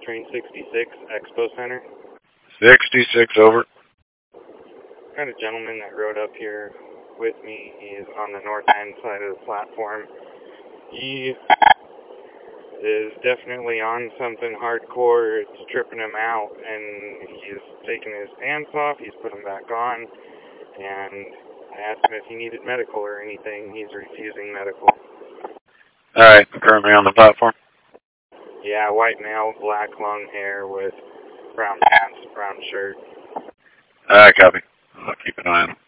Train 66, Expo Center. 66, over. Got a gentleman that rode up here with me. He's on the north end side of the platform. He is definitely on something hardcore. It's tripping him out, and he's taking his pants off. He's put them back on, and I asked him if he needed medical or anything. He's refusing medical. Alright, currently on the platform. Yeah, white male, black long hair with brown pants, brown shirt. Alright, copy. I'll keep an eye on him.